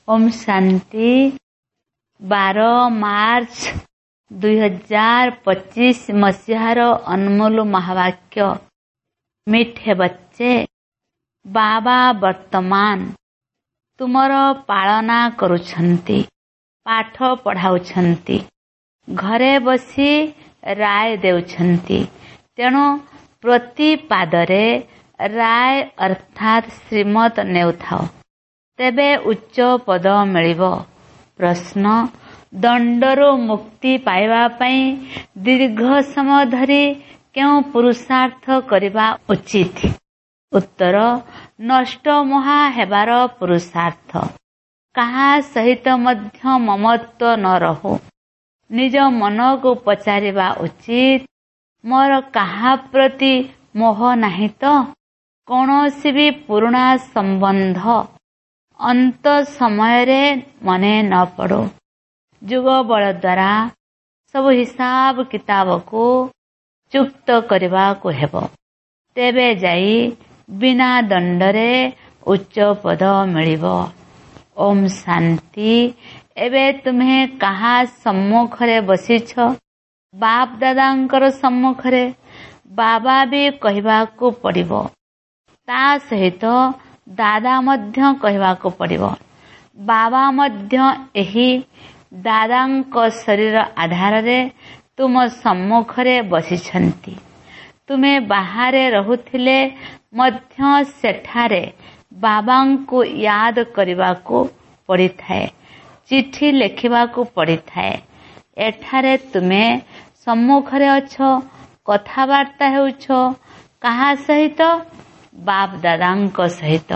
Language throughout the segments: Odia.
ओम शांति। 12 मार्च 2025 मसीहार अनमोल महावाक्य। मिठे बच्चे, बाबा वर्तमान तुमर पालना करुछंती, पाठ पढ़ाउछंती, घरे बसी राय देउछंती। तेणु प्रति पादरे राय अर्थात श्रीमत नेउथाओ, तेबे उच्च पद मिलिबो। प्रश्न, दंडरू मुक्ति पाइबा पई दीर्घ समय धरी केउ पुरुषार्थ करिबा उचित? उत्तर, नष्ट महा हेबार पुरुषार्थ। कहा सहित मध्य ममत्व न रहो। निज मन को पचारिबा उचित, मोर कहा प्रति मोह नाही तो? कौनसी भी पुराना संबंध अंत समय रे मने न पड़ो। जुग बल द्वारा सब हिसाब किताब को चुक्त करबा को हेबो, तेबे जाई बिना दंडरे उच्च पद मिलिबो। ओम शांति। एबे तुम्हें कहा सम्मुखरे बसीछ? बाप दादांकर सम्मुखरे। बाबा भी कहबा को पड़िबो, ता सहित दादा मध्य कहबा को पड़िबो। बाबा मध्य एही दादांक शरीर आधार रे तुम सम्मुखरे बसिछंती। तुमे बाहरे रहुथिले मध्य सेठारे बाबांको याद करबा को पड़िथाए, चिठी लेखिबा को पड़िथाए। एठारे तुमे सम्मुखरे अछो, कथावार्ता हेउछो। कहा सहित? बाप दादांक सहित।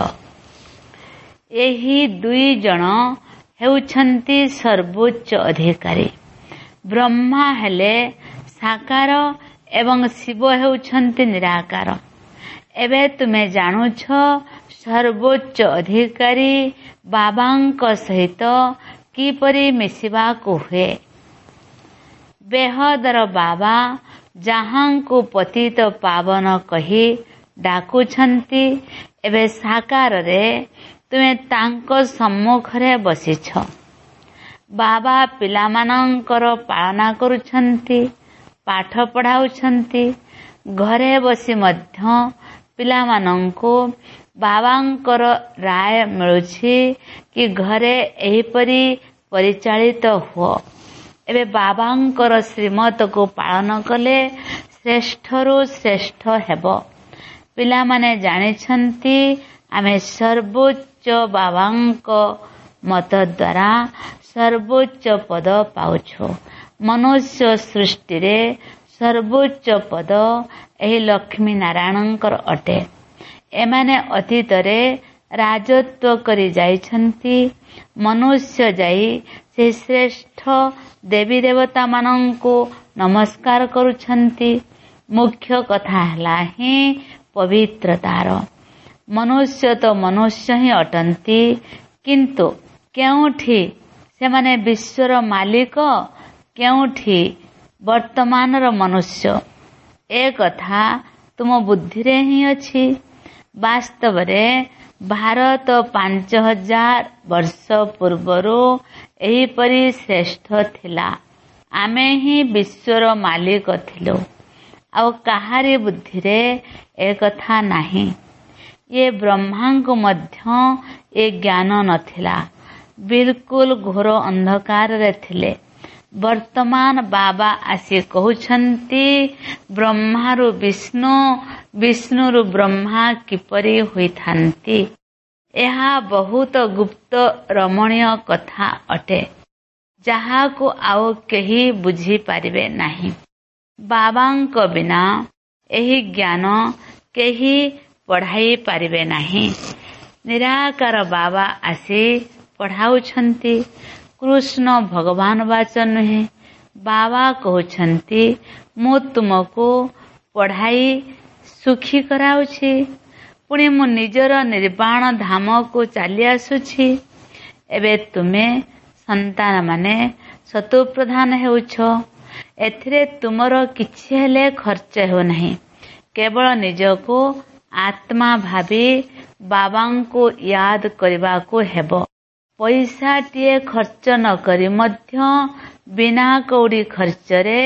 एही दुई जन हेउछंती सर्वोच्च अधिकारी। ब्रह्मा हेले साकार एवं शिव हेउछंती निराकार। एबे तुमे जानुछ सर्वोच्च अधिकारी बाबांक सहित किपरि मिसिबा को हुए। बेहदर बाबा जहांको पतित पावन कही डाकुछंती, एबे साकार रे तुमे तांको सम्मुखरे बसिछ। बाबा पिलामानंकर पालना करुछंती, पाठ पढ़ाउछंती। घरे बसी मध्य पिलामानंको बाबांकर राय मिलुछि कि घरे एहिपरि परिचालित हुओ। एबे बाबांकर श्रीमत को पालन कले श्रेष्ठरु श्रेष्ठ हेबो। पिलामाने जानिछंती आमे सर्वोच्च बाबांक मत द्वारा सर्वोच्च पद पाउछो। मनुष्य सृष्टि रे सर्वोच्च पद एही लक्ष्मी नारायणंकर अटे। एमाने अतीत रे राजत्व करी जाइछंती। मनुष्य जाई से श्रेष्ठ देवी देवता मानंको नमस्कार करुछंती। मुख्य कथा हला ही पवित्रतार। मनुष्य तो मनुष्य ही अटंती, किंतु केउठी सेमाने विश्वर मालिक, केउठी वर्तमानर मनुष्य, ए कथा तुम बुद्धिरे ही अछि। वास्तव रे भारत 5000 वर्ष पूर्वरो एहीपरि श्रेष्ठ थिला। आमे ही विश्वर मालिक थिलो। आउ काहारी बुद्धिरे ए कथा नाही। ये ब्रह्मांको मध्य ए ज्ञान नथिला। बिल्कुल घोर अंधकार रे थिले। वर्तमान बाबा आसी कहउछंती ब्रह्मारु विष्णु, विष्णुरु ब्रह्मा किपरि होइथांती। एहा बहुत गुप्त रमणीय कथा अटे, जाहाको आउ केही बुझी पारिबे नाही। बाबांक बिना एही ज्ञान केही पढ़ाई पारिबे नाही। निराकार बाबा आसी पढ़ाउछंती। कृष्ण भगवान वाचन नुहे। बाबा कहउछंती मु तुमको पढ़ाई सुखी कराउछि, पुणी मु निजर निर्वाण धाम को चली आसुछि। एबे तुमे संतान माने सतो प्रधान हेउछ। एथिरे तुमरो किछि हेले खर्च हो नहीं। केवल निजको आत्मा भावी बाबांको याद करबा को हेबो। ପଇସାଟିଏ ଖର୍ଚ୍ଚ ନ କରି ମଧ୍ୟ ବିନା କଉଡ଼ି ଖର୍ଚ୍ଚରେ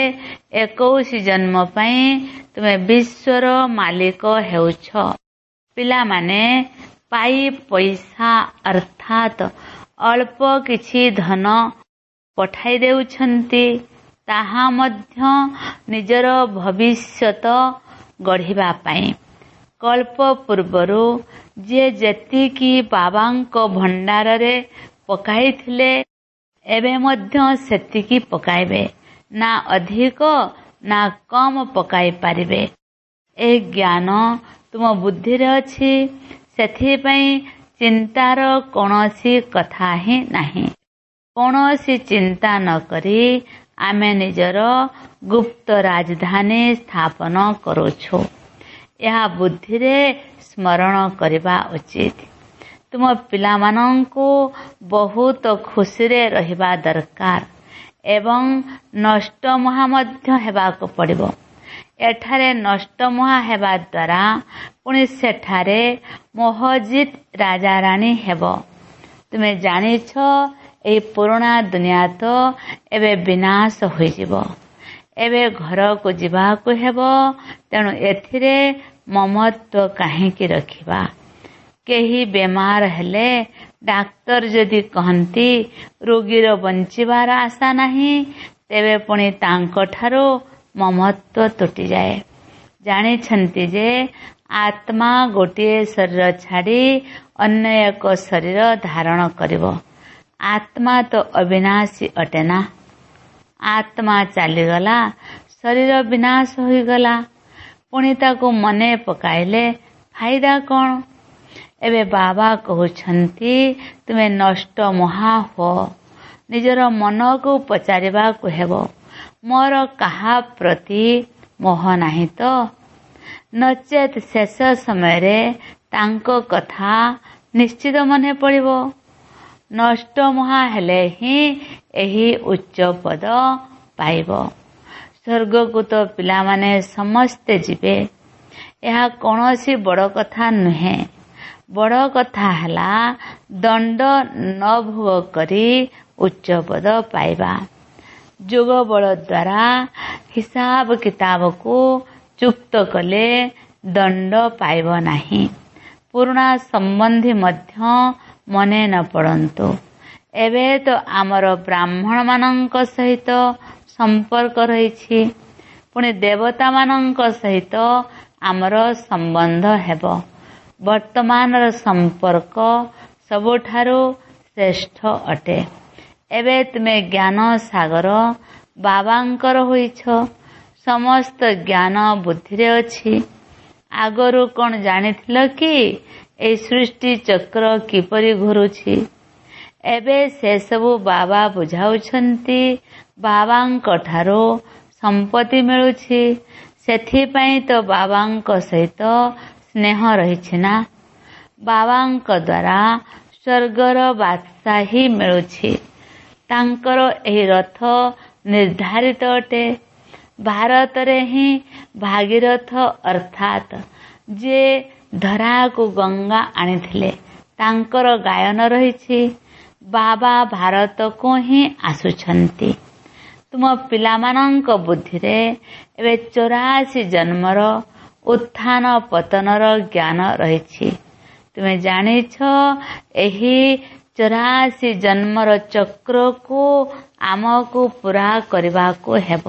21 ଜନ୍ମ ପାଇଁ ତୁମେ ବିଶ୍ୱର ମାଲିକ ହେଉଛ। ପିଲାମାନେ ପାଇ ପଇସା ଅର୍ଥାତ୍ ଅଳ୍ପ କିଛି ଧନ ପଠାଇ ଦେଉଛନ୍ତି। ତାହା ମଧ୍ୟ ନିଜର ଭବିଷ୍ୟତ ଗଢ଼ିବା ପାଇଁ। କଳ୍ପ ପୂର୍ବରୁ ଯିଏ ଯେତିକି ବାବାଙ୍କ ଭଣ୍ଡାରରେ ପକାଇଥିଲେ ଏବେ ମଧ୍ୟ ସେତିକି ପକାଇବେ, ନା ଅଧିକ ନା କମ୍ ପକାଇ ପାରିବେ। ଏ ଜ୍ଞାନ ତୁମ ବୁଦ୍ଧିରେ ଅଛି, ସେଥିପାଇଁ ଚିନ୍ତାର କୌଣସି କଥା ହିଁ ନାହିଁ। କୌଣସି ଚିନ୍ତା ନ କରି ଆମେ ନିଜର ଗୁପ୍ତ ରାଜଧାନୀ ସ୍ଥାପନ କରୁଛୁ। ଏହା ବୁଦ୍ଧିରେ ସ୍ମରଣ କରିବା ଉଚିତ। ତୁମ ପିଲାମାନଙ୍କୁ ବହୁତ ଖୁସିରେ ରହିବା ଦରକାର ଏବଂ ନଷ୍ଟମୁହା ମଧ୍ୟ ହେବାକୁ ପଡ଼ିବ। ଏଠାରେ ନଷ୍ଟମୁହା ହେବା ଦ୍ୱାରା ପୁଣି ସେଠାରେ ମୋହଜିତ ରାଜାରାଣୀ ହେବ। ତୁମେ ଜାଣିଛ ଏହି ପୁରୁଣା ଦୁନିଆ ତ ଏବେ ବିନାଶ ହୋଇଯିବ। ଏବେ ଘରକୁ ଯିବାକୁ ହେବ, ତେଣୁ ଏଥିରେ ମମତ୍ୱ କାହିଁକି ରଖିବା? କେହି ବେମାର ହେଲେ ଡାକ୍ତର ଯଦି କହନ୍ତି ରୋଗୀର ବଞ୍ଚିବାର ଆଶା ନାହିଁ, ତେବେ ପୁଣି ତାଙ୍କଠାରୁ ମମତ୍ୱ ତୁଟିଯାଏ। ଜାଣିଛନ୍ତି ଯେ ଆତ୍ମା ଗୋଟିଏ ଶରୀର ଛାଡ଼ି ଅନ୍ୟ ଏକ ଶରୀର ଧାରଣ କରିବ। ଆତ୍ମା ତ ଅବିନାଶୀ ଅଟେ ନା। ଆତ୍ମା ଚାଲିଗଲା, ଶରୀର ବିନାଶ ହୋଇଗଲା, ପୁଣି ତାକୁ ମନେ ପକାଇଲେ ଫାଇଦା କ'ଣ? ଏବେ ବାବା କହୁଛନ୍ତି ତୁମେ ନଷ୍ଟମୁହା ହୁଅ। ନିଜର ମନକୁ ପଚାରିବାକୁ ହେବ, ମୋର କାହା ପ୍ରତି ମୋହ ନାହିଁ ତ? ନଚେତ୍ ଶେଷ ସମୟରେ ତାଙ୍କ କଥା ନିଶ୍ଚିତ ମନେ ପଡ଼ିବ। ନଷ୍ଟମୁହା ହେଲେ ହିଁ ଏହି ଉଚ୍ଚ ପଦ ପାଇବ। ସ୍ୱର୍ଗକୁ ତ ପିଲାମାନେ ସମସ୍ତେ ଯିବେ। ଏହା କୌଣସି ବଡ଼ କଥା ନୁହେଁ। ବଡ଼ କଥା ହେଲା ଦଣ୍ଡ ନ ଭୋଗ କରି ଉଚ୍ଚ ପଦ ପାଇବା। ଯୋଗ ବଳ ଦ୍ୱାରା ହିସାବ କିତାବକୁ ଚୁକ୍ତ କଲେ ଦଣ୍ଡ ପାଇବ ନାହିଁ। ପୁରୁଣା ସମ୍ବନ୍ଧୀ ମଧ୍ୟ ମନେ ନ ପଡ଼ନ୍ତୁ। ଏବେ ତ ଆମର ବ୍ରାହ୍ମଣମାନଙ୍କ ସହିତ ସମ୍ପର୍କ ରହିଛି, ପୁଣି ଦେବତାମାନଙ୍କ ସହିତ ଆମର ସମ୍ବନ୍ଧ ହେବ। ବର୍ତ୍ତମାନର ସମ୍ପର୍କ ସବୁଠାରୁ ଶ୍ରେଷ୍ଠ ଅଟେ। ଏବେ ତୁମେ ଜ୍ଞାନ ସାଗର ବାବାଙ୍କର ହୋଇଛ। ସମସ୍ତ ଜ୍ଞାନ ବୁଦ୍ଧିରେ ଅଛି। ଆଗରୁ କ'ଣ ଜାଣିଥିଲ କି ଏହି ସୃଷ୍ଟି ଚକ୍ର କିପରି ଘୁରୁଛି? ଏବେ ସେସବୁ ବାବା ବୁଝାଉଛନ୍ତି। ବାବାଙ୍କଠାରୁ ସମ୍ପତ୍ତି ମିଳୁଛି, ସେଥିପାଇଁ ତ ବାବାଙ୍କ ସହିତ ସ୍ନେହ ରହିଛି ନା। ବାବାଙ୍କ ଦ୍ୱାରା ସ୍ୱର୍ଗର ବାଦଶାହୀ ମିଳୁଛି। ତାଙ୍କର ଏହି ରଥ ନିର୍ଦ୍ଧାରିତ ଅଟେ। ଭାରତରେ ହିଁ ଭାଗୀରଥ ଅର୍ଥାତ୍ ଯେ ଧରାକୁ ଗଙ୍ଗା ଆଣିଥିଲେ, ତାଙ୍କର ଗାୟନ ରହିଛି। ବାବା ଭାରତକୁ ହିଁ ଆସୁଛନ୍ତି। ତୁମ ପିଲାମାନଙ୍କ ବୁଦ୍ଧିରେ ଏବେ 84 ଜନ୍ମର ଉତ୍ଥାନ ପତନର ଜ୍ଞାନ ରହିଛି। ତୁମେ ଜାଣିଛ ଏହି 84 ଜନ୍ମର ଚକ୍ରକୁ ଆମକୁ ପୂରା କରିବାକୁ ହେବ।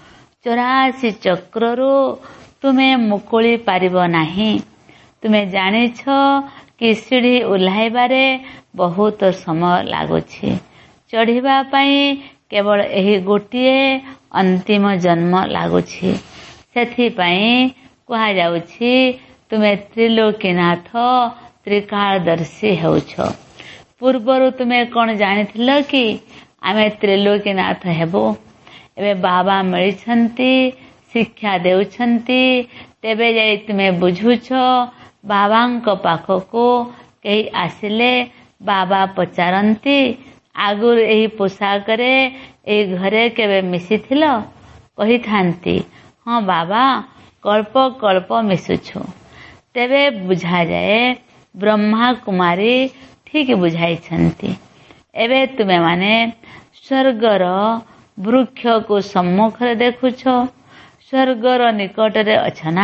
84 ଚକ୍ରରୁ ତୁମେ ମୁକୁଳି ପାରିବ ନାହିଁ। ତୁମେ ଜାଣିଛ କି ସିଡ଼ି ଓହ୍ଲାଇବାରେ ବହୁତ ସମୟ ଲାଗୁଛି। ଚଢ଼ିବା ପାଇଁ କେବଳ ଏହି ଗୋଟିଏ ଅନ୍ତିମ ଜନ୍ମ ଲାଗୁଛି। ସେଥିପାଇଁ କୁହାଯାଉଛି ତୁମେ ତ୍ରିଲୋକୀନାଥ ତ୍ରିକାଳଦର୍ଶୀ ହେଉଛ। ପୂର୍ବରୁ ତୁମେ କ'ଣ ଜାଣିଥିଲ କି ଆମେ ତ୍ରିଲୋକୀନାଥ ହେବୁ? ଏବେ ବାବା ମିଳିଛନ୍ତି, ଶିକ୍ଷା ଦେଉଛନ୍ତି, ତେବେ ଯାଇ ତୁମେ ବୁଝୁଛ। ବାବାଙ୍କ ପାଖକୁ କେହି ଆସିଲେ ବାବା ପଚାରନ୍ତି, ଆଗରୁ ଏହି ପୋଷାକରେ ଏହି ଘରେ କେବେ ମିଶିଥିଲ? କହିଥାନ୍ତି, ହଁ ବାବା, କଳ୍ପ କଳ୍ପ ମିଶୁଛୁ। ତେବେ ବୁଝାଯାଏ ବ୍ରହ୍ମା କୁମାରୀ ଠିକ୍ ବୁଝାଇଛନ୍ତି। एबे तुमे माने स्वर्गर वृक्ष को सम्मुखरे देखुछ, स्वर्गर निकटरे अछना।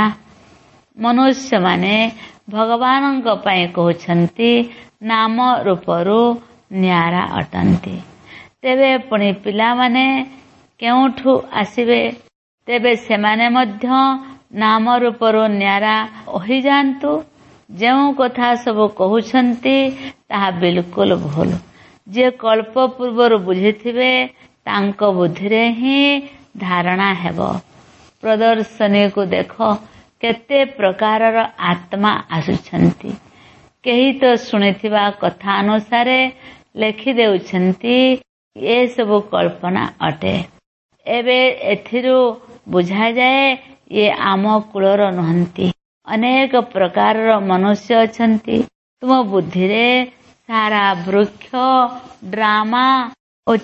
मनुष्य माने भगवान कहते नाम रूपरू न्यारा अटंती। तेबे पुणी पिला माने केउठु आसिबे? तेबे सेमाने मध्य नाम रूपरू न्यारा होई जांतु। जेउ कथा सब कहउछंती ताहा बिल्कुल भूल। जे कल्प पूर्वर बुझिथिबे तांको बुद्धिरे ही धारणा हेबो। प्रदर्शनी को देखो केते प्रकारर आत्मा आसुछंती। केही तो सुनिथिबा कथा अनुसारे लेखि देउछंती ए सब कल्पना अटे। एबे एथिरु बुझा जाए ये आम कुलर नहंती। अनेक प्रकारर मनुष्य अछंती। तुम बुद्धिरे सारा वृक्ष ड्रामा ओ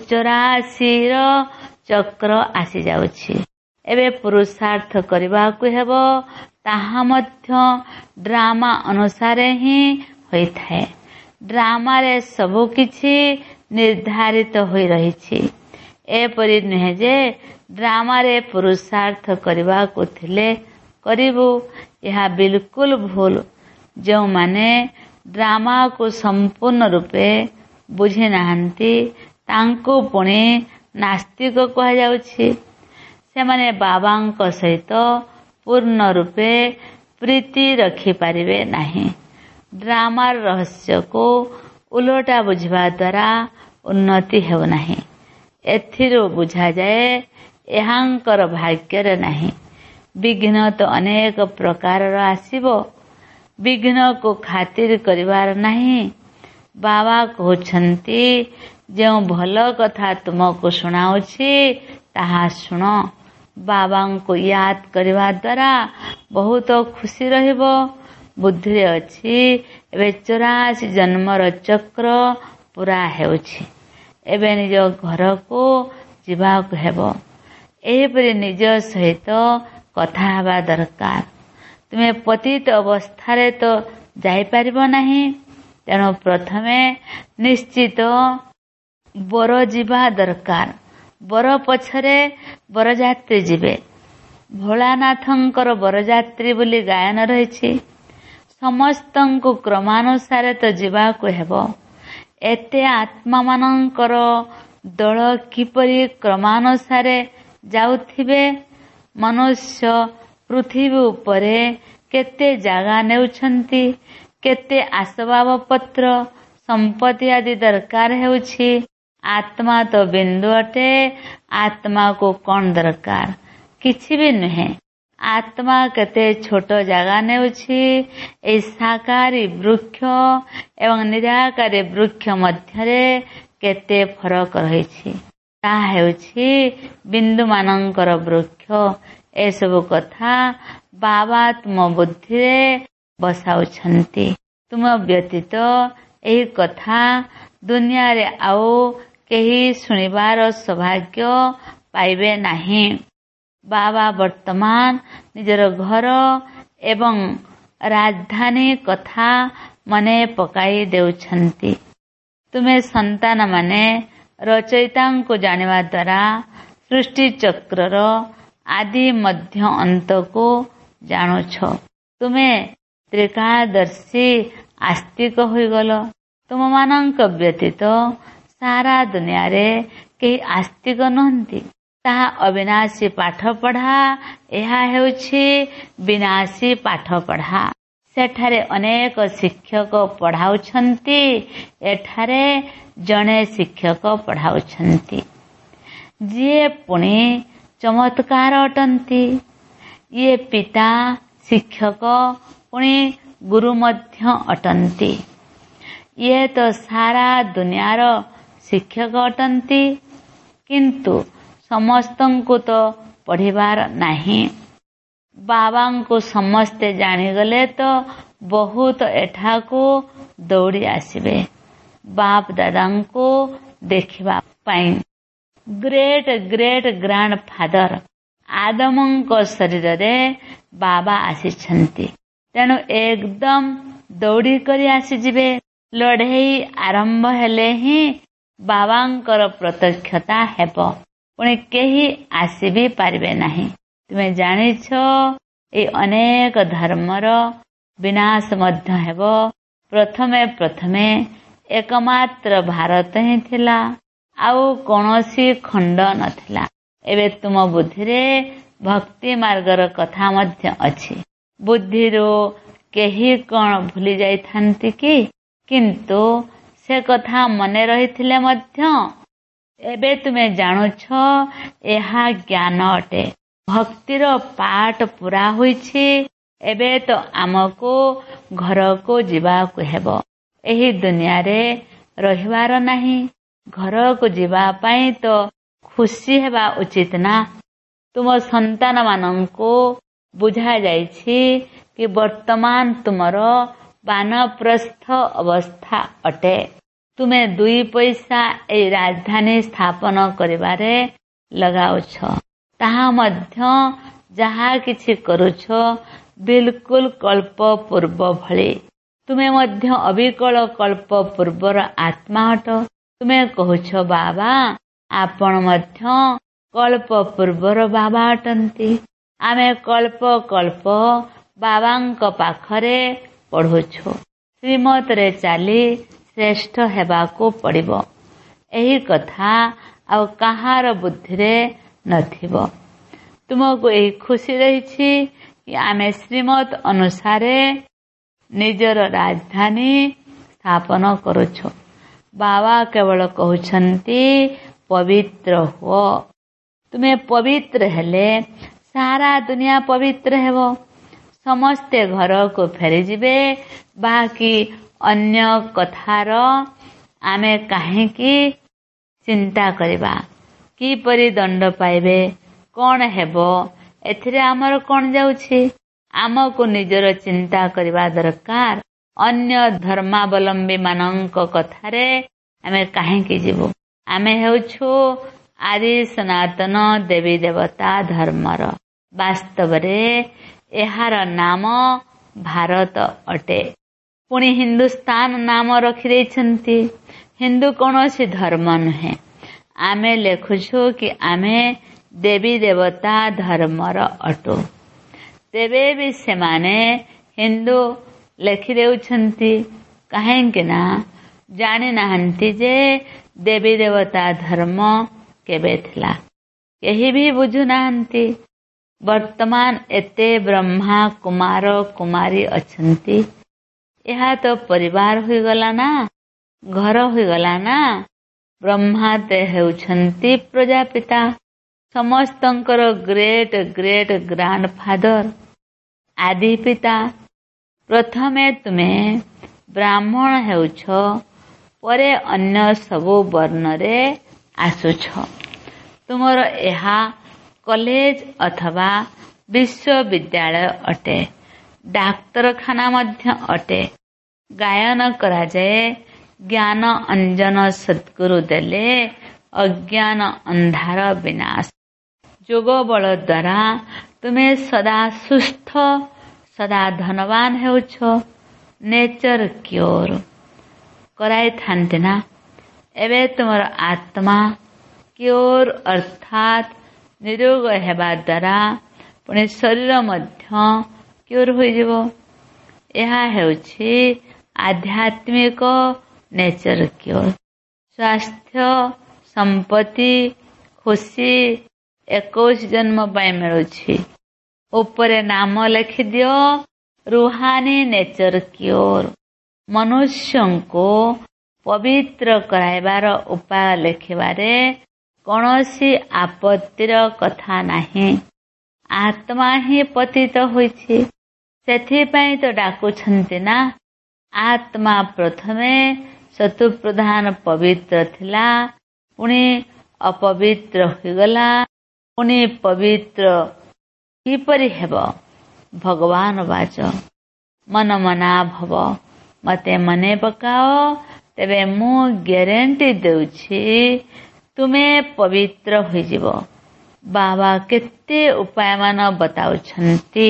84 चक्र आसी जाउछि। एबे पुरुषार्थ करबाकु हेबो, ताहा मध्य ड्रामा अनुसारे ही होइथाए। ड्रामा रे सबु किछि निर्धारित होई रहिछि। एपरि नुहे जे ड्रामा रे पुरुषार्थ करबाकु थिले करिबु, यह बिल्कुल भूल। जो माने ड्रामा को संपूर्ण रूपे बुझी नाहंती तांको पुणी नास्तिक कहा जाउछि। से माने बाबांको सहित पूर्ण रूपे प्रीति रखी पारिबे नाही। ड्रामार रहस्य को उलटा बुझवा द्वारा उन्नति हेउ नाही। एथिरो बुझा जाए एहांकर भाग्यर नाही। विघ्न तो अनेक प्रकारर आसीबो। विघ्न को खातिर करिवार नाही। बाबा कहउछंती जेउ भल कथा तुमको सुनाउछि ताहा सुन। बाबांको याद करिवा द्वारा बहुत खुशी रहिबो। बुद्धिरे अछि एबे 84 जन्मर चक्र पूरा हेउछि। एबे निज घर को जीवाक हेबो। एहिपरि निज सहित कथा हेबा दरकार। तुमे पतित अवस्थारे तो जाई पारिबो नाही। तेणु प्रथमे निश्चित बर जीवा दरकार। बर पछरे बरजात्री जीवे। भोलानाथंकर बरजात्री बोली गायन रहिछि। समस्तंको क्रमानुसारे तो जीवाको हेबो। एते आत्मा मानंकर दल किपरि क्रमानुसारे जाउथिबे? मनुष्य पृथ्वी उपरे केते जागा नेउछंती, केते आसबाब पत्र संपत्ति आदि दरकार हेउछि। आत्मा तो बिंदु अटे। आत्मा को कौन दरकार? किछि भी नुहे। आत्मा केते छोट जागा नेउछि। ए साकारी वृक्ष एवं निराकारी वृक्ष मध्यरे केते फरक रहिछि। ता हेउछि बिंदु मानंकर वृक्ष। ए सब कथा बाबा तुम बुद्धिरे बसाउछंती। तुम व्यतीत एही कथा दुनिया रे आओ केही सुनिबार सौभाग्य पाइबे नाही। बाबा वर्तमान निजर घर एवं राजधानी कथा मने पकाई देउछंती। तुमे संतान माने रचयितां को जानिवा द्वारा सृष्टि चक्रर आदि मध्य अंत को जानुछ। तुमे त्रिकालदर्शी आस्तिक होई गल। तुम मानंक व्यतीत सारा दुनिया रे केही आस्तिक नहंती। ताहा अविनाशी पाठ पढ़ा। एहा हेउछि विनाशी पाठ पढ़ा। सेठारे अनेक शिक्षक पढ़ाउछंती। एठारे जणे शिक्षक पढ़ाउछंती। जे पुणी चमत्कार अटंती। ये पिता शिक्षक पुणी गुरु मध्य अटंती। ये तो सारा दुनियार शिक्षक अटंती। किंतु समस्तंको तो पढ़िबार नाही। बाबांको समस्ते जानिगले तो बहुत एठाको दौड़ी आसिबे बाप दादांको देखिबा पाई। ग्रेट ग्रेट ग्रांड फादर आदमंको शरीर रे बाबा आसिछंती। तेणु एकदम दौड़ी करी आसी जिबे। लड़ेई आरंभ हेले ही ବାବାଙ୍କର ପ୍ରତ୍ୟକ୍ଷତା ହେବ। ପୁଣି କେହି ଆସିବି ପାରିବେ ନାହିଁ। ତୁମେ ଜାଣିଛ ଏହି ଅନେକ ଧର୍ମର ବିନାଶ ମଧ୍ୟ ହେବ। ପ୍ରଥମେ ଏକମାତ୍ର ଭାରତ ହିଁ ଥିଲା, ଆଉ କୌଣସି ଖଣ୍ଡ ନଥିଲା। ଏବେ ତୁମ ବୁଦ୍ଧିରେ ଭକ୍ତି ମାର୍ଗର କଥା ମଧ୍ୟ ଅଛି। ବୁଦ୍ଧିରୁ କେହି କଣ ଭୁଲି ଯାଇଥାନ୍ତି କି? କିନ୍ତୁ ସେ କଥା ମନେ ରହିଥିଲେ ମଧ୍ୟ ଏବେ ତୁମେ ଜାଣୁଛ ଏହା ଜ୍ଞାନ ଅଟେ। ଭକ୍ତିର ପାଠ ପୁରା ହୋଇଛି। ଏବେ ତ ଆମକୁ ଘରକୁ ଯିବାକୁ ହେବ। ଏହି ଦୁନିଆରେ ରହିବାର ନାହିଁ। ଘରକୁ ଯିବା ପାଇଁ ତ ଖୁସି ହେବା ଉଚିତ ନା। ତୁମ ସନ୍ତାନ ମାନଙ୍କୁ ବୁଝା ଯାଇଛି କି ବର୍ତ୍ତମାନ ତୁମର ବାନପ୍ରସ୍ଥ ଅବସ୍ଥା ଅଟେ। ତୁମେ 2 ପଇସା ଏହି ରାଜଧାନୀ ସ୍ଥାପନ କରିବାରେ ଲଗାଉଛ। ତାହା ମଧ୍ୟ ଯାହା କିଛି କରୁଛ ବିଲକୁଲ କଳ୍ପ ପୂର୍ବ ଭଳି। ତୁମେ ମଧ୍ୟ ଅବିକଳ କଳ୍ପ ପୂର୍ବର ଆତ୍ମା ଅଟ। ତୁମେ କହୁଛ ବାବା, ଆପଣ ମଧ୍ୟ କଳ୍ପ ପୂର୍ବର ବାବା ଅଟନ୍ତି। ଆମେ କଳ୍ପ କଳ୍ପ ବାବାଙ୍କ ପାଖରେ ପଢୁଛୁ। ଶ୍ରୀମତରେ ଚାଲି ଶ୍ରେଷ୍ଠ ହେବାକୁ ପଡ଼ିବ। ଏହି କଥା ଆଉ କାହାର ବୁଦ୍ଧିରେ ନଥିବ। ତୁମକୁ ଏହି ଖୁସି ରହିଛି କି ଆମେ ଶ୍ରୀମତ ଅନୁସାରେ ନିଜର ରାଜଧାନୀ ସ୍ଥାପନ କରୁଛୁ। ବାବା କେବଳ କହୁଛନ୍ତି ପବିତ୍ର ହୁଅ। ତୁମେ ପବିତ୍ର ହେଲେ ସାରା ଦୁନିଆ ପବିତ୍ର ହେବ। ସମସ୍ତେ ଘରକୁ ଫେରିଯିବେ। ବାକି ଅନ୍ୟ କଥାର ଆମେ କାହିଁକି ଚିନ୍ତା କରିବା? କିପରି ଦଣ୍ଡ ପାଇବେ, କଣ ହେବ, ଏଥିରେ ଆମର କଣ ଯାଉଛି? ଆମକୁ ନିଜର ଚିନ୍ତା କରିବା ଦରକାର। ଅନ୍ୟ ଧର୍ମାବଲମ୍ବୀ ମାନଙ୍କ କଥାରେ ଆମେ କାହିଁକି ଯିବୁ? ଆମେ ହେଉଛୁ ଆଦି ସନାତନ ଦେବୀ ଦେବତା ଧର୍ମର। ବାସ୍ତବରେ ଏହାର ନାମ ଭାରତ ଅଟେ। ପୁଣି ହିନ୍ଦୁସ୍ତାନ ନାମ ରଖିଦେଇଛନ୍ତି। ହିନ୍ଦୁ କୌଣସି ଧର୍ମ ନୁହେଁ। ଆମେ ଲେଖୁଛୁ କି ଆମେ ଦେବୀ ଦେବତା ଧର୍ମର ଅଟୁ। ତେବେ ବି ସେମାନେ ହିନ୍ଦୁ ଲେଖିଦେଉଛନ୍ତି। କାହିଁକି ନା ଜାଣିନାହାନ୍ତି ଯେ ଦେବୀ ଦେବତା ଧର୍ମ କେବେ ଥିଲା। କେହି ବି ବୁଝୁନାହାନ୍ତି। ବର୍ତ୍ତମାନ ଏତେ ବ୍ରହ୍ମା କୁମାର କୁମାରୀ ଅଛନ୍ତି। ଏହା ତ ପରିବାର ହୋଇଗଲା ନା, ଘର ହୋଇଗଲା ନା। ବ୍ରହ୍ମା ତ ହେଉଛନ୍ତି ପ୍ରଜାପିତା, ସମସ୍ତଙ୍କର ଗ୍ରେଟ୍ ଗ୍ରେଟ୍ ଗ୍ରାଣ୍ଡ ଫାଦର, ଆଦି ପିତା। ପ୍ରଥମେ ତୁମେ ବ୍ରାହ୍ମଣ ହେଉଛ, ପରେ ଅନ୍ୟ ସବୁ ବର୍ଣ୍ଣରେ ଆସୁଛ। ତୁମର ଏହା କଲେଜ ଅଥବା ବିଶ୍ୱବିଦ୍ୟାଳୟ ଅଟେ। ଡାକ୍ତରଖାନା ମଧ୍ୟ ଅଟେ। ଗାୟନ କରାଯାଏ, ଜ୍ଞାନ ଅଞ୍ଜନ ସଦ୍ଗୁରୁ ଦେଲେ ଅଜ୍ଞାନ ଅନ୍ଧାର ବିନାଶ। ଯୋଗ ବଳ ଦ୍ୱାରା ତୁମେ ସଦା ସୁସ୍ଥ, ସଦା ଧନବାନ ହେଉଛ। ନେଚର କ୍ୟୁର କରାଇଥାନ୍ତି ନା। ଏବେ ତୁମର ଆତ୍ମା କ୍ୟୁର ଅର୍ଥାତ୍ ନିରୋଗ ହେବା ଦ୍ୱାରା ପୁଣି ଶରୀର ମଧ୍ୟ କ୍ୟୁର ହୋଇଯିବ। ଏହା ହେଉଛି ଆଧ୍ୟାତ୍ମିକ ନେଚର କ୍ୟୁର। ସ୍ୱାସ୍ଥ୍ୟ, ସମ୍ପତ୍ତି, ଖୁସି 21 ଜନ୍ମ ପାଇଁ ମିଳୁଛି। ଉପରେ ନାମ ଲେଖିଦିଅ ରୁହାନୀ ନେଚର କ୍ୟୁର। ମନୁଷ୍ୟଙ୍କୁ ପବିତ୍ର କରାଇବାର ଉପାୟ ଲେଖିବାରେ କୌଣସି ଆପତ୍ତିର କଥା ନାହିଁ। ଆତ୍ମା ହିଁ ପତିତ ହୋଇଛି। ସେଥିପାଇଁ ତ ଡାକୁଛନ୍ତି ନା। ଆତ୍ମା ପ୍ରଥମେ ଶତୁପ୍ରଧାନ ପବିତ୍ର ଥିଲା, ପୁଣି ଅପବିତ୍ର ହୋଇଗଲା, ପୁଣି ପବିତ୍ର କିପରି ହେବ? ଭଗବାନ ବାଚ ମନମନା ଭବ। ମତେ ମନେ ପକାଅ, ତେବେ ମୁଁ ଗ୍ୟାରେଣ୍ଟି ଦେଉଛି ତୁମେ ପବିତ୍ର ହୋଇଯିବ। ବାବା କେତେ ଉପାୟମାନ ବତାଉଛନ୍ତି।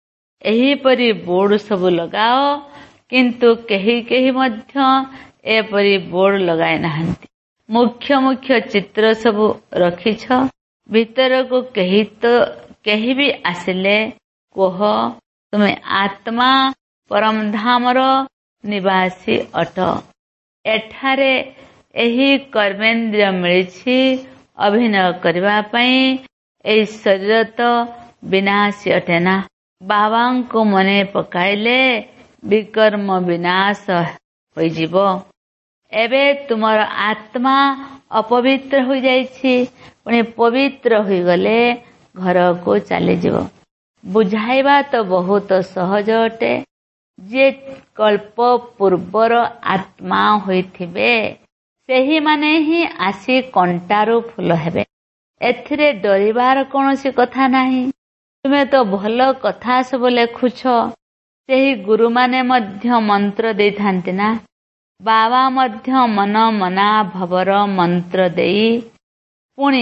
ଏହିପରି ବୋର୍ଡ ସବୁ ଲଗାଅ, କିନ୍ତୁ କେହି କେହି ମଧ୍ୟ ଏପରି ବୋର୍ଡ ଲଗାଇ ନାହାନ୍ତି। ମୁଖ୍ୟ ମୁଖ୍ୟ ଚିତ୍ର ସବୁ ରଖିଛ। ଭିତରକୁ କେହି ବି ଆସିଲେ କୁହ ତୁମେ ଆତ୍ମା ପରମଧାମର ନିବାସୀ ଅଟ। ଏଠାରେ ଏହି କର୍ମେନ୍ଦ୍ରିୟ ମିଳିଛି ଅଭିନୟ କରିବା ପାଇଁ। ଏହି ଶରୀର ତ ବିନାଶୀ ଅଟେ ନା। ବାବାଙ୍କୁ ମନେ ପକାଇଲେ ବିକର୍ମ ବିନାଶ ହୋଇଯିବ। ଏବେ ତୁମର ଆତ୍ମା ଅପବିତ୍ର ହୋଇଯାଇଛି, ପୁଣି ପବିତ୍ର ହୋଇଗଲେ ଘରକୁ ଚାଲିଯିବ। ବୁଝାଇବା ତ ବହୁତ ସହଜ ଅଟେ। ଯିଏ କଳ୍ପ ପୂର୍ବର ଆତ୍ମା ହୋଇଥିବେ ସେହିମାନେ ହିଁ ଆସି କଣ୍ଟାରୁ ଫୁଲ ହେବେ। ଏଥିରେ ଡରିବାର କୌଣସି କଥା ନାହିଁ। ତୁମେ ତ ଭଲ କଥା ସବୁ ଲେଖୁଛ। ସେହି ଗୁରୁମାନେ ମଧ୍ୟ ମନ୍ତ୍ର ଦେଇଥାନ୍ତି ନା। ବାବା ମଧ୍ୟ ମନ ମନା ଭବର ମନ୍ତ୍ର ଦେଇ ପୁଣି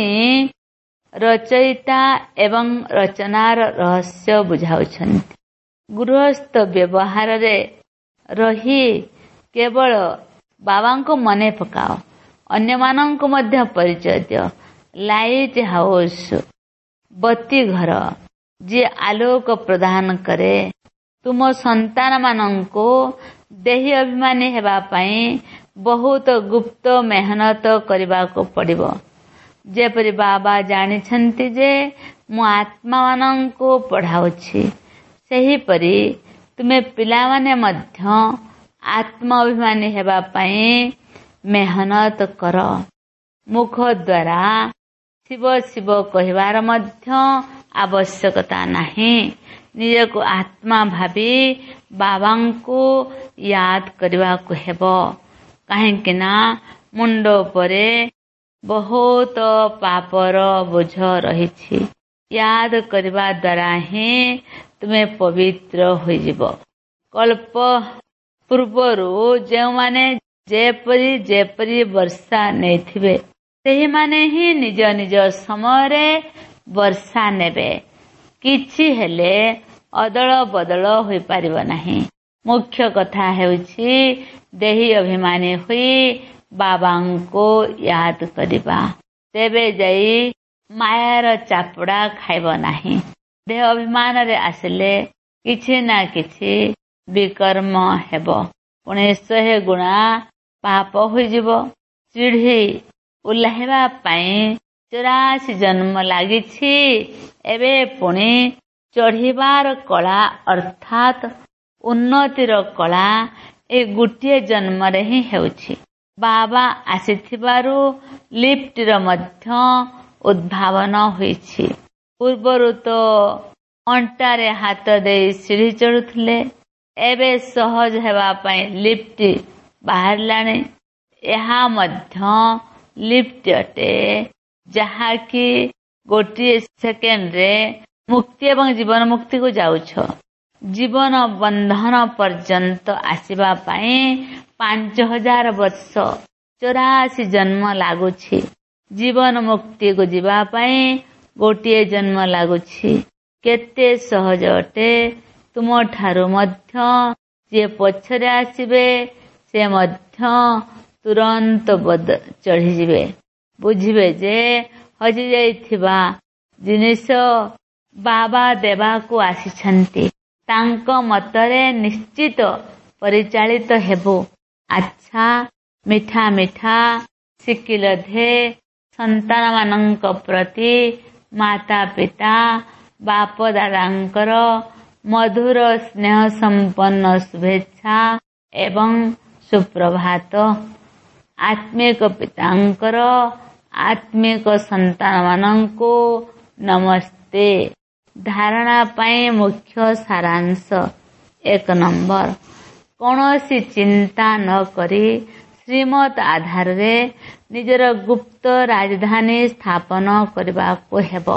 ରଚୟିତା ଏବଂ ରଚନାର ରହସ୍ୟ ବୁଝାଉଛନ୍ତି। ଗୃହସ୍ଥ ବ୍ୟବହାରରେ ରହି କେବଳ ବାବାଙ୍କୁ ମନେ ପକାଅ। ଅନ୍ୟମାନଙ୍କୁ ମଧ୍ୟ ପରିଚୟ ଦିଅ। ଲାଇଟ୍ ହାଉସ୍, ବତୀ ଘର, ଯିଏ ଆଲୋକ ପ୍ରଦାନ କରେ। ତୁମ ସନ୍ତାନମାନଙ୍କୁ ଦେହୀ ଅଭିମାନୀ ହେବା ପାଇଁ ବହୁତ ଗୁପ୍ତ ମେହନତ କରିବାକୁ ପଡ଼ିବ। ଯେପରି ବାବା ଜାଣିଛନ୍ତି ଯେ ମୁଁ ଆତ୍ମାମାନଙ୍କୁ ପଢ଼ାଉଛି, ସେହିପରି ତୁମେ ପିଲାମାନେ ମଧ୍ୟ ଆତ୍ମ ଅଭିମାନୀ ହେବା ପାଇଁ ମେହନତ କର। ମୁଖ ଦ୍ୱାରା ଶିବ ଶିବ କହିବାର ମଧ୍ୟ ଆବଶ୍ୟକତା ନାହିଁ। ନିଜକୁ ଆତ୍ମା ଭାବି ବାବାଙ୍କୁ ୟାଦ କରିବାକୁ ହେବ। କାହିଁକି ନା ମୁଣ୍ଡ ଉପରେ ବହୁତ ପାପର ବୋଝ ରହିଛି। ୟାଦ କରିବା ଦ୍ୱାରା ହିଁ ତୁମେ ପବିତ୍ର ହୋଇଯିବ। କଳ୍ପ ପୂର୍ବରୁ ଯେଉଁମାନେ ଯେପରି ଯେପରି ବର୍ଷା ନେଇଥିବେ ସେହିମାନେ ହିଁ ନିଜ ନିଜ ସମୟରେ ବର୍ଷା ନେବେ। କିଛି ହେଲେ ଅଦଳ ବଦଳ ହୋଇପାରିବ ନାହିଁ। ମୁଖ୍ୟ କଥା ହେଉଛି ଦେହୀ ଅଭିମାନୀ ହୋଇ ବାବାଙ୍କୁ ୟାଦ କରିବା। ତେବେ ଯାଇ ମାୟାର ଚାପୁଡ଼ା ଖାଇବ ନାହିଁ। ଦେହ ଅଭିମାନରେ ଆସିଲେ କିଛି ନା କିଛି ବିକର୍ମ ହେବ। ପୁଣି 100 ଗୁଣା ପାପ ହୋଇଯିବ। ସିଢ଼ି ଓହ୍ଲାଇବା ପାଇଁ 84 ଜନ୍ମ ଲାଗିଛି। ଏବେ ପୁଣି ଚଢ଼ିବାର କଳା ଅର୍ଥାତ୍ ଉନ୍ନତିର କଳା ଏ ଗୋଟିଏ ଜନ୍ମରେ ହିଁ ହେଉଛି। ବାବା ଆସିଥିବାରୁ ଲିଫ୍ଟର ମଧ୍ୟ ଉଦ୍ଭାବନ ହୋଇଛି। ପୂର୍ବରୁ ତ ଅଣ୍ଟାରେ ହାତ ଦେଇ ସିଢ଼ି ଚଢ଼ୁଥିଲେ। ଏବେ ସହଜ ହେବା ପାଇଁ ଲିଫ୍ଟ ବାହାରିଲାଣି। ଏହା ମଧ୍ୟ ଲିଫ୍ଟ ଅଟେ, ଯାହାକି ଗୋଟିଏ ସେକେଣ୍ଡରେ ମୁକ୍ତି ଏବଂ ଜୀବନ ମୁକ୍ତିକୁ ଯାଉଛ। ଜୀବନ ବନ୍ଧନ ପର୍ଯ୍ୟନ୍ତ ଆସିବା ପାଇଁ 5000 ବର୍ଷ 84 ଜନ୍ମ ଲାଗୁଛି। ଜୀବନ ମୁକ୍ତିକୁ ଯିବା ପାଇଁ ଗୋଟିଏ ଜନ୍ମ ଲାଗୁଛି। କେତେ ସହଜ ଅଟେ। ତୁମଠାରୁ ମଧ୍ୟ ଯିଏ ପଛରେ ଆସିବେ ସେ ମଧ୍ୟ ତୁରନ୍ତ ଚଢ଼ିଯିବେ। ବୁଝିବେ ଯେ ହଜି ଯାଇଥିବା ଜିନିଷ ବାବା ଦେବାକୁ ଆସିଛନ୍ତି। ତାଙ୍କ ମତରେ ନିଶ୍ଚିତ ପରିଚାଳିତ ହେବୁ। ଆଚ୍ଛା, ମିଠା ମିଠା ଶିକିଲ ଧେ ସନ୍ତାନମାନଙ୍କ ପ୍ରତି ମାତା ପିତା ବାପ ଦାଦାଙ୍କର ମଧୁର ସ୍ନେହ ସମ୍ପନ୍ନ ଶୁଭେଚ୍ଛା ଏବଂ ସୁପ୍ରଭାତ। ଆତ୍ମିକ ପିତାଙ୍କର ଆତ୍ମିକ ସନ୍ତାନମାନଙ୍କୁ ନମସ୍ତେ। ଧାରଣା ପାଇଁ ମୁଖ୍ୟ ସାରାଂଶ। 1 ନମ୍ବର, କୌଣସି ଚିନ୍ତା ନ କରି ଶ୍ରୀମତ ଆଧାରରେ ନିଜର ଗୁପ୍ତ ରାଜଧାନୀ ସ୍ଥାପନ କରିବାକୁ ହେବ।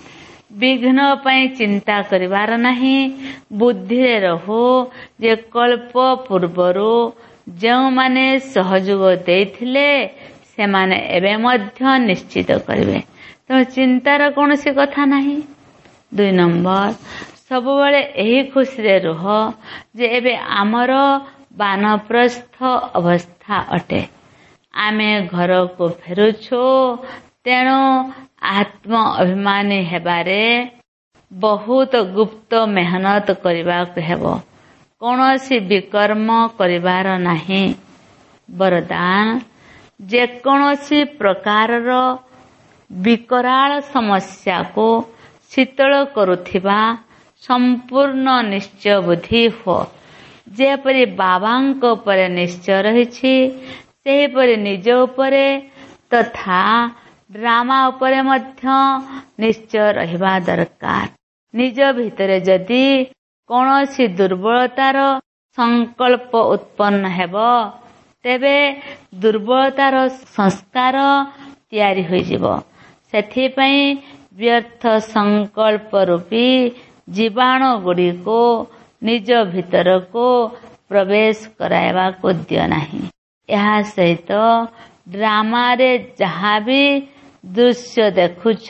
ବିଘ୍ନ ପାଇଁ ଚିନ୍ତା କରିବାର ନାହିଁ। ବୁଦ୍ଧିରେ ରହୁ ଯେ କଳ୍ପ ପୂର୍ବରୁ ଯେଉଁମାନେ ସହଯୋଗ ଦେଇଥିଲେ ସେମାନେ ଏବେ ମଧ୍ୟ ନିଶ୍ଚିତ କରିବେ। ତେଣୁ ଚିନ୍ତାର କୌଣସି କଥା ନାହିଁ। 2 ନମ୍ବର, ସବୁବେଳେ ଏହି ଖୁସିରେ ରୁହ ଯେ ଏବେ ଆମର ବାନପ୍ରସ୍ଥ ଅବସ୍ଥା ଅଟେ। ଆମେ ଘରକୁ ଫେରୁଛୁ। ତେଣୁ ଆତ୍ମ ଅଭିମାନୀ ହେବାରେ ବହୁତ ଗୁପ୍ତ ମେହନତ କରିବାକୁ ହେବ। କୌଣସି ବିକର୍ମ କରିବାର ନାହିଁ। ବରଦାନ, ଯେକୌଣସି ପ୍ରକାରର ବିକରାଳ ସମସ୍ୟାକୁ ଶୀତଳ କରୁଥିବା ସମ୍ପୂର୍ଣ୍ଣ ନିଶ୍ଚୟ ବୁଦ୍ଧି ହୁଅ। ଯେପରି ବାବାଙ୍କ ଉପରେ ନିଶ୍ଚୟ ରହିଛି, ସେହିପରି ନିଜ ଉପରେ ତଥା ଡ୍ରାମା ଉପରେ ମଧ୍ୟ ନିଶ୍ଚୟ ରହିବା ଦରକାର। ନିଜ ଭିତରେ ଯଦି କୌଣସି ଦୁର୍ବଳତାର ସଂକଳ୍ପ ଉତ୍ପନ୍ନ ହେବ, ତେବେ ଦୁର୍ବଳତାର ସଂସ୍କାର ତିଆରି ହୋଇଯିବ। ସେଥିପାଇଁ ବ୍ୟର୍ଥ ସଂକଳ୍ପ ରୂପୀ ଜୀବାଣୁ ଗୁଡ଼ିକୁ ନିଜ ଭିତରକୁ ପ୍ରବେଶ କରାଇବାକୁ ଦିଅ ନାହିଁ। ଏହା ସହିତ ଡ୍ରାମାରେ ଯାହା ବି ଦୃଶ୍ୟ ଦେଖୁଛ,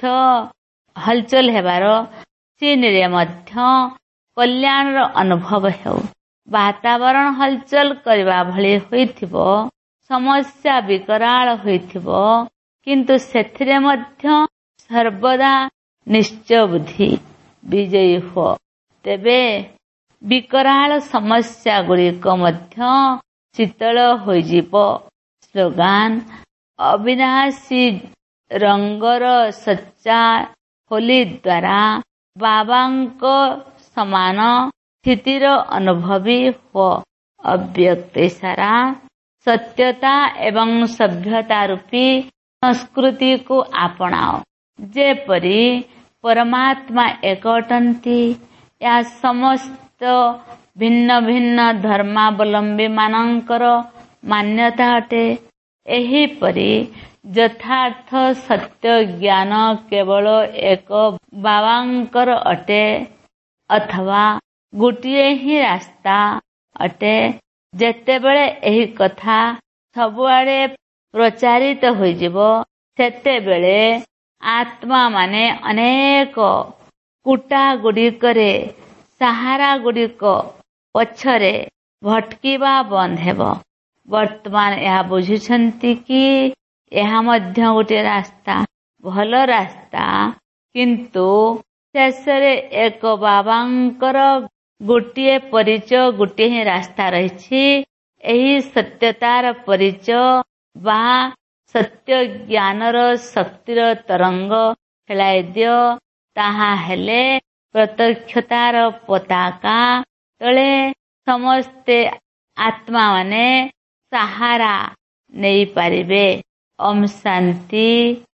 ହଲଚଲ ହେବାର ସିନରେ ମଧ୍ୟ କଲ୍ୟାଣର ଅନୁଭବ ହେଉ। ବାତାବରଣ ହଲଚଲ କରିବା ଭଳି ହୋଇଥିବ, ସମସ୍ୟା ବିକରାଳ ହୋଇଥିବ, କିନ୍ତୁ ସେଥିରେ ମଧ୍ୟ ସର୍ବଦା ନିଶ୍ଚୟ ବୁଦ୍ଧି ବିଜୟୀ ହୁଅ। ତେବେ ବିକରାଳ ସମସ୍ୟା ଗୁଡ଼ିକ ମଧ୍ୟ ଶୀତଳ ହୋଇଯିବ। ସ୍ଲୋଗାନ, ଅବିନାଶୀ ରଙ୍ଗର ସଚ୍ଚା ହୋଲି ଦ୍ୱାରା ବାବାଙ୍କ ସମାନ ସ୍ଥିତିର ଅନୁଭବୀ ହୁଅ। ଅବ୍ୟକ୍ତ ଇଶାରା, ସତ୍ୟତା ଏବଂ ସଭ୍ୟତା ରୂପୀ ସଂସ୍କୃତିକୁ ଆପଣାଅ। ଯେପରି ପରମାତ୍ମା ଏକ ଅଟନ୍ତି, ଏହା ସମସ୍ତ ଭିନ୍ନ ଭିନ୍ନ ଧର୍ମାବଲମ୍ବୀ ମାନଙ୍କର ମାନ୍ୟତା ଅଟେ। ଏହିପରି ଯଥାର୍ଥ ସତ୍ୟ ଜ୍ଞାନ କେବଳ ଏକ ବାବାଙ୍କର ଅଟେ, ଅଥବା ଗୋଟିଏ ହିଁ ରାସ୍ତା ଅଟେ। ଯେତେବେଳେ ଏହି କଥା ସବୁଆଡ଼େ ପ୍ରଚାରିତ ହୋଇଯିବ, ସେତେବେଳେ ଆତ୍ମା ମାନେ ଅନେକ କୁଟା ଗୁଡ଼ିକରେ ସାହାରା ଗୁଡ଼ିକ ପଛରେ ଭଟକିବା ବନ୍ଦ ହେବ। ବର୍ତ୍ତମାନ ଏହା ବୁଝୁଛନ୍ତି କି ଏହା ମଧ୍ୟ ଗୋଟିଏ ରାସ୍ତା, ଭଲ ରାସ୍ତା, କିନ୍ତୁ ଶେଷରେ ଏକ ବାବାଙ୍କର ଗୋଟିଏ ପରିଚୟ, ଗୋଟିଏ ହିଁ ରାସ୍ତା ରହିଛି। ଏହି ସତ୍ୟତାର ପରିଚୟ ବା ସତ୍ୟ ଜ୍ଞାନର ଶକ୍ତିର ତରଙ୍ଗ ଖେଳାଇ ଦିଅ। ତାହା ହେଲେ ପ୍ରତ୍ୟକ୍ଷତାର ପତାକା ତଳେ ସମସ୍ତେ ଆତ୍ମା ମାନେ ସାହାରା ନେଇପାରିବେ। ଓମ୍ ଶାନ୍ତି।